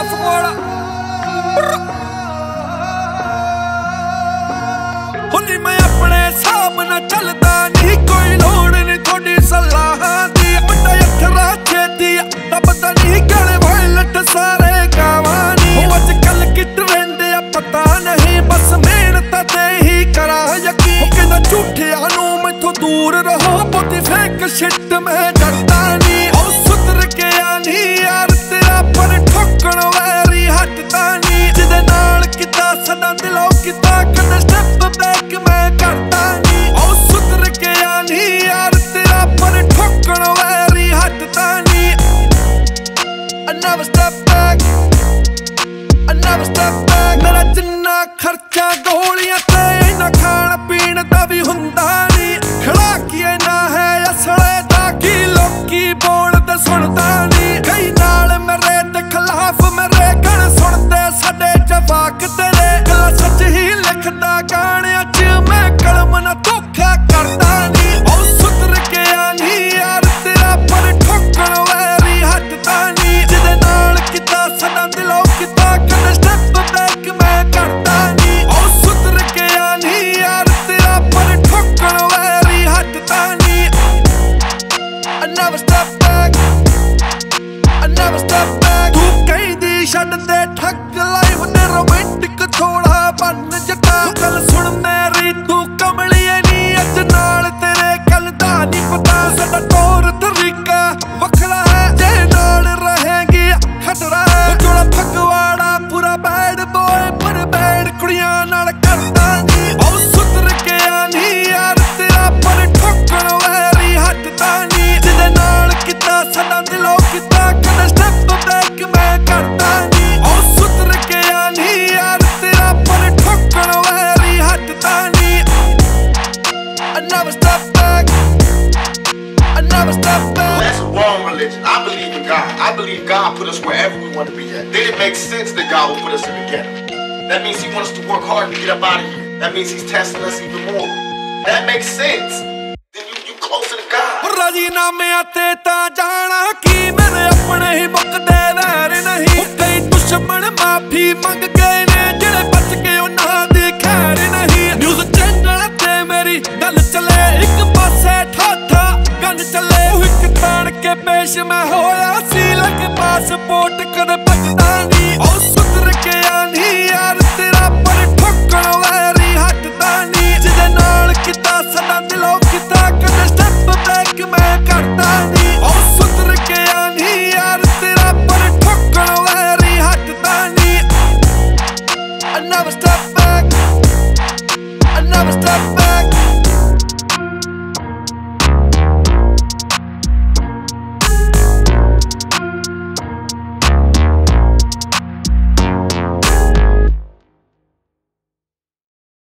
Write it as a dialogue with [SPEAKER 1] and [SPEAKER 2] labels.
[SPEAKER 1] फगवाड़ा होली मैं अपने हिसाब ना चलदा नहीं, कोई लोड़ नहीं थोड़ी सलाह दी। बड़ा अखरा छेती दबदा नहीं गले वायलट सारे गावानी। अजकल की ट्रेंड आ पता नहीं, बस मेहनत ते ही करा यकीन। कहना झूठिया नू मैथों दूर रहो, बहुती फेक शिट मैं डरदा नहीं। ओ सुधर के आनी यार तेरा पर ठोकण वैरी हटदा नहीं। जिदे नाल किता सदा दिलों किता कदे स्टेप बैक मैं करदा नहीं। ओ सुधर के आनी यार तेरा पर ठोकण वैरी हटदा नहीं। I never step back, I never step back। मेरा जिन्ना खर्चा गोलियां ते इन्ना खाण पीण दा भी हुंदा नहीं। खड़ा किए ना है असले दा की लोकी बोलदे सुनदा नहीं। कई नाल मेरे ते खिलाफ मेरे गण सुनदे साडे जवाक तेरे। गल्लां सच ही लिखदा गाणियां च मैं कलम ना धोखा करदा नहीं। ओ सुधर के आनी यार तेरा पर ठोकण वैरी हटदा नहीं। जिदे नाल किता सदा दिलों किता कदे स्टेप बैक मैं करदा नहीं। ओ सुधर के आनी यार तेरा पर ठोकण वैरी हटदा नहीं। I never step back, I never step back। तू कहदी छड्ड दे ठग लाइफ ने रोमांटिक थोड़ा बन जटा। गल सुन मेरी तू कमलिए नी अज नाल तेरे गल दा नी पता। साडा तौर तरीका वखरा है जे नाल रहेगी खतरा है। जोड़ा फगवाड़ा पूरा बैड बॉय पर बैड कुड़ियां नाल करदा नी। ओ सुधर के आनी यार तेरा पर ठोकण वैरी हटदा नहीं। जिदे नाल किता सदा दिलों किता कदे स्टेप बैक मैं करदा नहीं। ओ सुधर के आनी यार तेरा पर ठोकण वैरी हटदा नहीं। I never step back, I never step back।
[SPEAKER 2] That's a wrong religion. I believe in God. I believe God put us wherever we want to be at. Then it makes sense that God will put us in the ghetto. That means He wants us to work hard to get up out of here. That means He's testing us even more. That makes sense. Then you closer to God.
[SPEAKER 1] राजीनामियां ते तां जाना कि मेरे अपने ही मुकदे वैर नहीं। कई दुश्मन माफी मंग गए ने, जेड़े बच गए उन्हां दी खैर नहीं। न्यूज़ चैनल ते मेरी गल चले, एक पासे ठाठा गन चले। हिक ताण के पेश मैं होया सी, लग पासपोर्ट कदे भजदा नहीं।